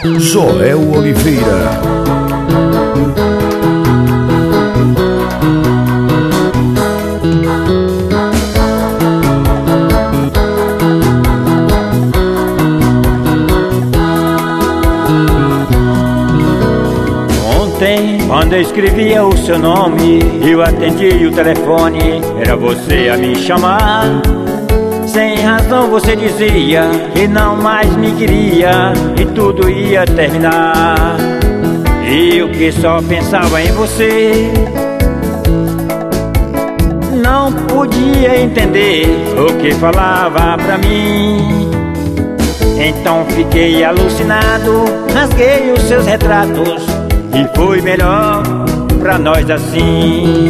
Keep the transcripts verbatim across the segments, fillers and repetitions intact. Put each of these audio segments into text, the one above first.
Joel Oliveira. Quando eu escrevia o seu nome, eu atendi o telefone, era você a me chamar. Sem razão você dizia que não mais me queria e tudo ia terminar. Eu que só pensava em você, não podia entender o que falava pra mim. Então fiquei alucinado, rasguei os seus retratos e foi melhor pra nós assim.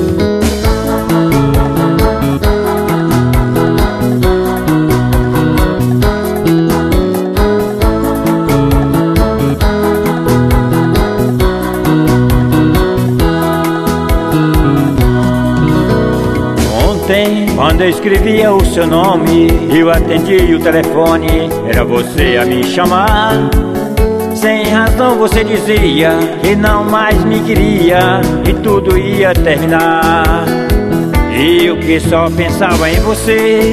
Ontem, quando eu escrevia o seu nome, eu atendi o telefone, era você a me chamar. Sem razão você dizia que não mais me queria e tudo ia terminar. Eu que só pensava em você,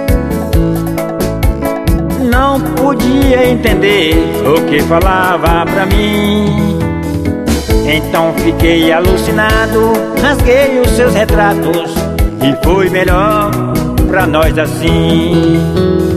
não podia entender o que falava pra mim. Então fiquei alucinado, rasguei os seus retratos e foi melhor pra nós assim.